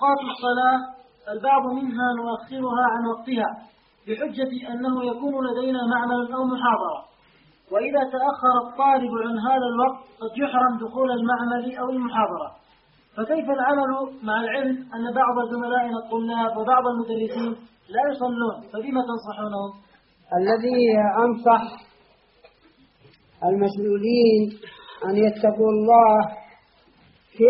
أوقات الصلاة البعض منها نؤخرها عن وقتها بحجة أنه يكون لدينا معمل أو محاضرة، وإذا تأخر الطالب عن هذا الوقت قد يحرم دخول المعمل أو المحاضرة. فكيف العمل مع العلم أن بعض زملائنا الطلاب وبعض المدرسين لا يصلون، فبما تنصحونهم؟ الذي أنصح المسؤولين أن يتقوا الله في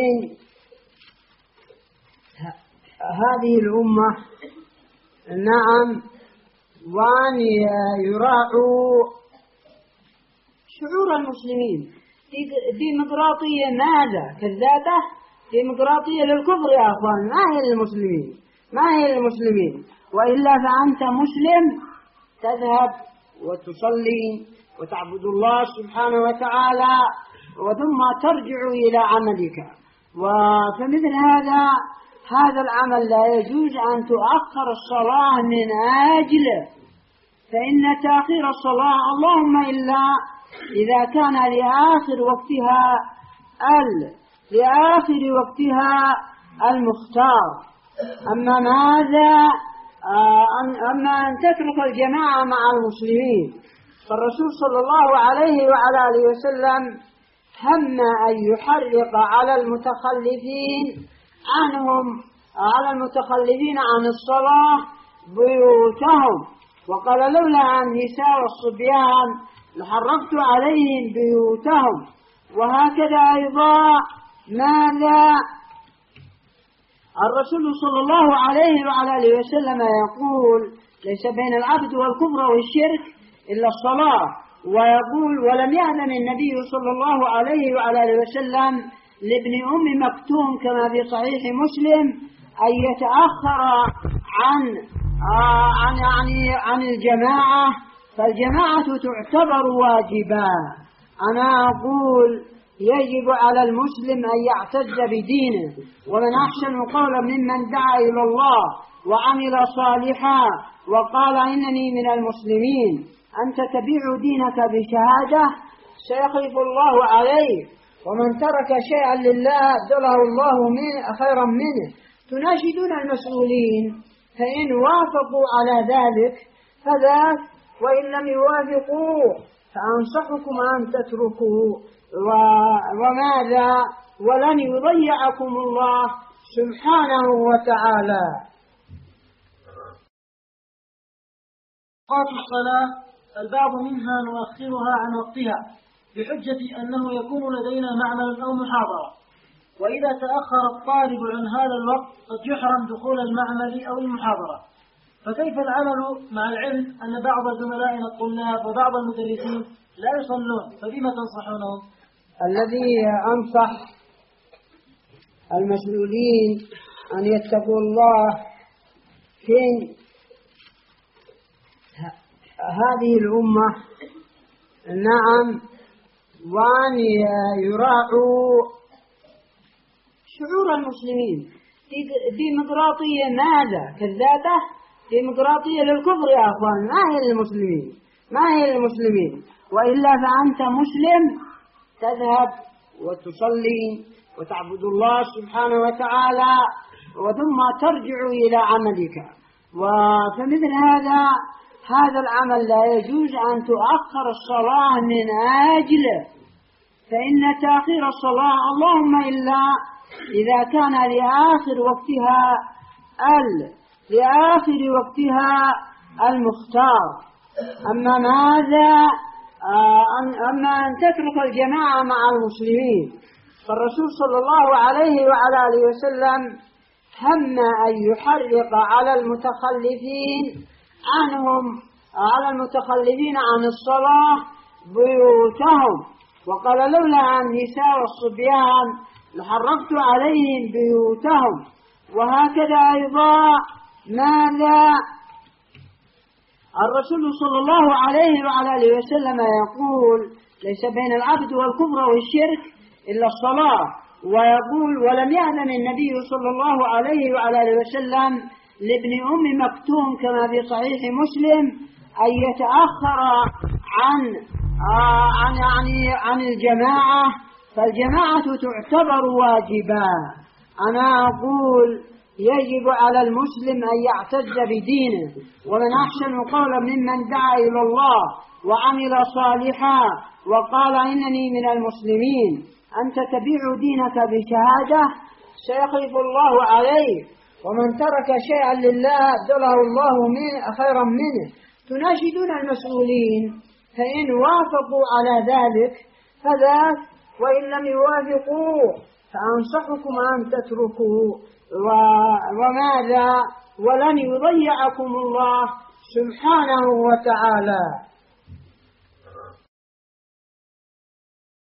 هذه الأمة، نعم، وأن يراعوا شعور المسلمين. ديمقراطية ماذا؟ كذابة؟ ديمقراطية للكفر يا أخوان، ما هي للمسلمين. وإلا فأنت مسلم تذهب وتصلي وتعبد الله سبحانه وتعالى وثم ترجع إلى عملك. وفمثل هذا العمل لا يجوز أن تؤخر الصلاة من أجله، فإن تأخير الصلاة اللهم إلا إذا كان لآخر وقتها المختار. أما أن تترك الجماعة مع المسلمين، فالرسول صلى الله عليه وعلى آله وسلم هم أن يحرق على المتخلفين عن الصلاة بيوتهم، وقال لولا النساء والصبيان لحرقت عليهم بيوتهم. وهكذا أيضا الرسول صلى الله عليه وعلى آله وسلم يقول ليس بين العبد والكفر والشرك إلا الصلاة، ويقول ولم يأذن النبي صلى الله عليه وعلى آله وسلم لابن أم مكتوم كما في صحيح مسلم أن يتأخر عن الجماعة، فالجماعة تعتبر واجبا. أنا أقول يجب على المسلم أن يعتز بدينه، ومن أحسن قولا ممن دعا إلى الله وعمل صالحا وقال إنني من المسلمين. أنت تبيع دينك بشهادة سيخلف الله عليه، ومن ترك شيئا لله أبدله الله خيرا منه. تناشدون المسؤولين، فإن وافقوا على ذلك فذاك، وإن لم يوافقوا فأنصحكم أن تتركوا ولن يضيعكم الله سبحانه وتعالى. أوقات الصلاة البعض منها نؤخرها عن وقتها بحجة أنه يكون لدينا معمل أو محاضرة، وإذا تأخر الطالب عن هذا الوقت قد يحرم دخول المعمل أو المحاضرة. فكيف العمل مع العلم أن بعض زملائنا الطلاب وبعض المدرسين لا يصلون، فبما تنصحونهم؟ الذي أنصح المسؤولين أن يتقوا الله في هذه الأمة، نعم، وأن يراعوا شعور المسلمين. ديمقراطية ماذا؟ كذابة؟ ديمقراطية للكفر يا أخوان، ما هي للمسلمين. وإلا فأنت مسلم تذهب وتصلي وتعبد الله سبحانه وتعالى وثم ترجع إلى عملك. وفمثل هذا العمل لا يجوز أن تؤخر الصلاة من أجله، فإن تأخير الصلاة اللهم إلا إذا كان لآخر وقتها المختار. أما أن تترك الجماعة مع المسلمين، فالرسول صلى الله عليه وعلى آله وسلم هم أن يحرق على المتخلفين عن الصلاة بيوتهم، وقال لولا النساء والصبيان لحرقت عليهم بيوتهم. وهكذا أيضا الرسول صلى الله عليه وعلى آله وسلم يقول ليس بين العبد والكفر والشرك إلا الصلاة، ويقول ولم يأذن النبي صلى الله عليه وعلى آله وسلم لابن أم مكتوم كما في صحيح مسلم أن يتأخر عن الجماعة، فالجماعة تعتبر واجبا. أنا أقول يجب على المسلم أن يعتز بدينه. ومن أحسن قولا ممن دعا إلى الله وعمل صالحا وقال إنني من المسلمين. أنت تبيع دينك بشهادة سيخلف الله عليه، ومن ترك شيئا لله أبدله الله خيرا منه. تناشدون المسؤولين، فإن وافقوا على ذلك فذاك، وإن لم يوافقوا فأنصحكم أن تتركوا. وماذا ولن يضيعكم الله سبحانه وتعالى.